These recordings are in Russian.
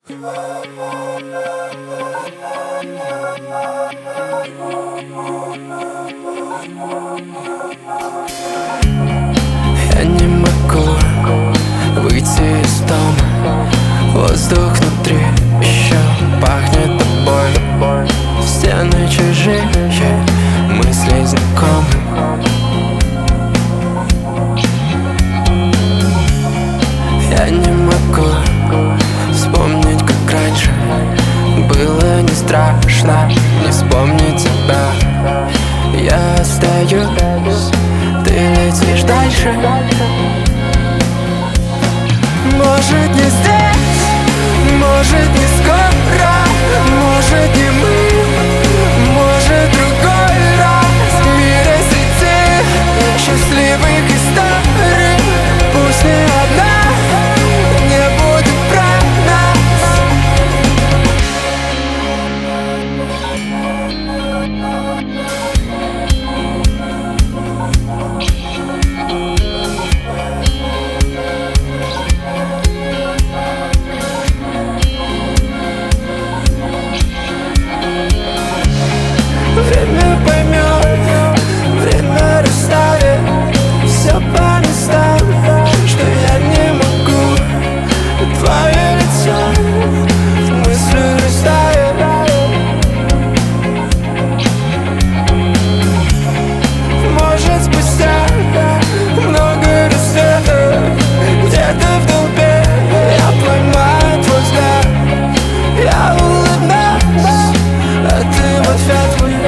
Я не могу выйти из дома. Воздух внутри еще пахнет тобой. Стены чужие, мысли знакомы. Я не могу вспомнить, как раньше. Было не страшно не вспомнить тебя. Я остаюсь, ты летишь дальше. Может, не здесь, может, не скоро, может, не мы, может, другой раз. В мире среди счастливых историй пусть не одна не будет про нас. Время поймет, время расставит все по местам, что я не могу. Твое лицо в мысли растает. Может, спустя много рассветов, где-то в толпе я поймаю твой взгляд. Я улыбнусь, а ты в ответ мой.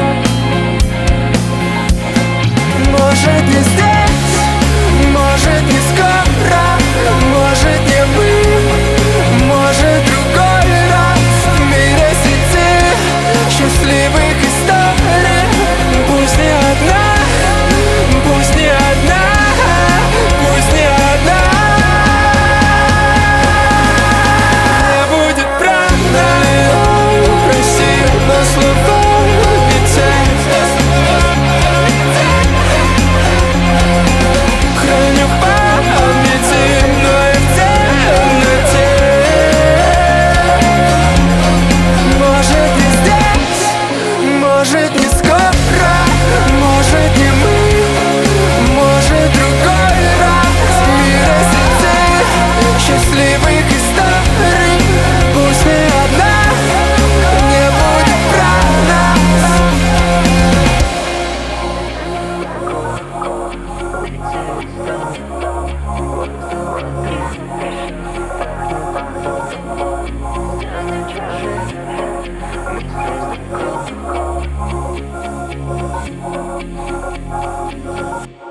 Может, не здесь, может, не скоро, может, не мы, может, другой раз. В мире среди счастливых историй пусть не одна, пусть не одна, пусть не одна не будет правда. Прости, но слова летят. Храню в памяти, но и в темноте. Может, не здесь, может, не скоро, может, не мы, может, другой раз. В мире среди счастливых историй пусть не одна не будет про нас. Thank you.